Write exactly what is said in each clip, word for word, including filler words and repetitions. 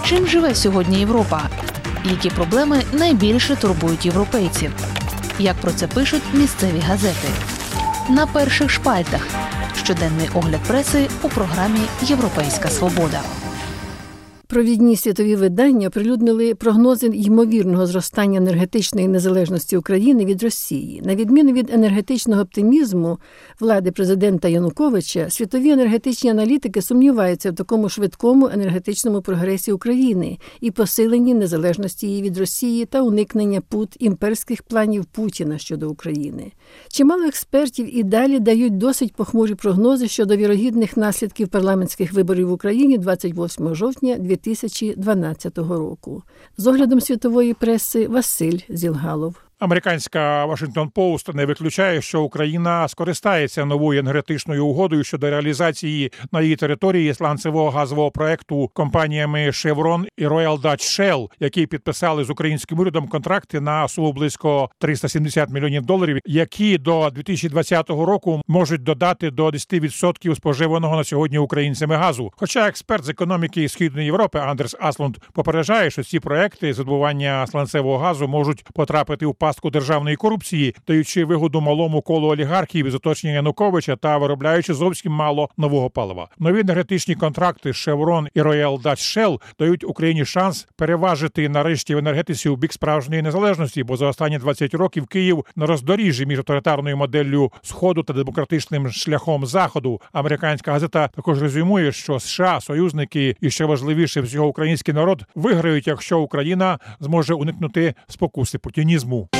Чим живе сьогодні Європа? Які проблеми найбільше турбують європейців? Як про це пишуть місцеві газети? На перших шпальтах. Щоденний огляд преси у програмі «Європейська свобода». Провідні світові видання оприлюднили прогнози ймовірного зростання енергетичної незалежності України від Росії. На відміну від енергетичного оптимізму влади президента Януковича, світові енергетичні аналітики сумніваються в такому швидкому енергетичному прогресі України і посиленні незалежності її від Росії та уникнення пут імперських планів Путіна щодо України. Чимало експертів і далі дають досить похмурі прогнози щодо вірогідних наслідків парламентських виборів в Україні двадцять восьмого жовтня дві тисячі дванадцятого року. З оглядом світової преси Василь Зілгалов. Американська Washington Post не виключає, що Україна скористається новою енергетичною угодою щодо реалізації на її території сланцевого газового проекту компаніями Chevron і Royal Dutch Shell, які підписали з українським урядом контракти на суму близько триста сімдесят мільйонів доларів, які до дві тисячі двадцятого року можуть додати до десять відсотків споживаного на сьогодні українцями газу. Хоча експерт з економіки Східної Європи Андерс Аслунд попереджає, що ці проекти з видобування сланцевого газу можуть потрапити у пастку державної корупції, даючи вигоду малому колу олігархів із оточення Януковича та виробляючи зовсім мало нового палива. Нові енергетичні контракти Chevron і Royal Dutch Shell дають Україні шанс переважити нарешті в енергетиці у бік справжньої незалежності, бо за останні двадцять років Київ на роздоріжжі між авторитарною моделлю Сходу та демократичним шляхом Заходу. Американська газета також резюмує, що США, союзники і, ще важливіше, всього український народ виграють, якщо Україна зможе уникнути спокуси путінізму.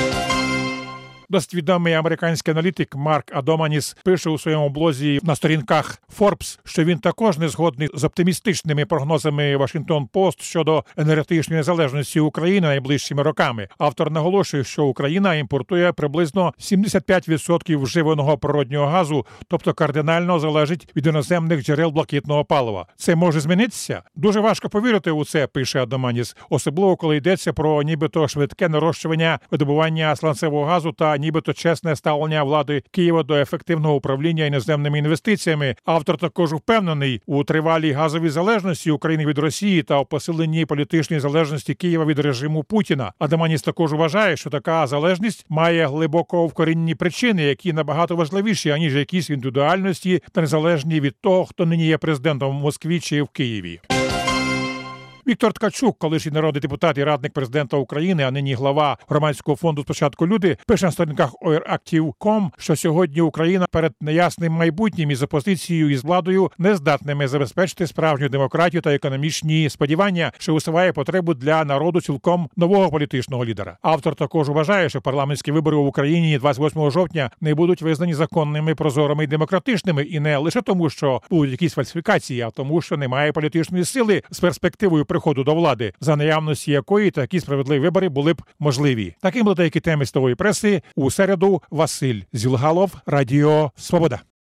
Досить відомий американський аналітик Марк Адаманіс пише у своєму блозі на сторінках Forbes, що він також не згодний з оптимістичними прогнозами Washington Post щодо енергетичної незалежності України найближчими роками. Автор наголошує, що Україна імпортує приблизно сімдесят п'ять відсотків вживаного природнього газу, тобто кардинально залежить від іноземних джерел блакитного палива. Це може змінитися? Дуже важко повірити у це, пише Адаманіс, особливо коли йдеться про нібито швидке нарощування видобування сланцевого газу та нібито чесне ставлення влади Києва до ефективного управління іноземними інвестиціями. Автор також впевнений у тривалій газовій залежності України від Росії та у посиленні політичної залежності Києва від режиму Путіна. Адаманіс також вважає, що така залежність має глибоко вкорінні причини, які набагато важливіші, аніж якісь індивідуальності та незалежні від того, хто нині є президентом в Москві чи в Києві. Віктор Ткачук, колишній народний депутат і радник президента України, а нині глава громадського фонду «Спочатку люди», пише на сторінках о ар актив крапка ком, що сьогодні Україна перед неясним майбутнім із опозицією і з владою не здатними забезпечити справжню демократію та економічні сподівання, що усуває потребу для народу цілком нового політичного лідера. Автор також вважає, що парламентські вибори в Україні двадцять восьмого жовтня не будуть визнані законними, прозорими і демократичними, і не лише тому, що будуть якісь фальсифікації, а тому, що немає політичної сили з перспективою приходу до влади, за наявності якої такі справедливі вибори були б можливі. Таким були деякі теми світової преси. У середу Василь Зілгалов, Радіо Свобода.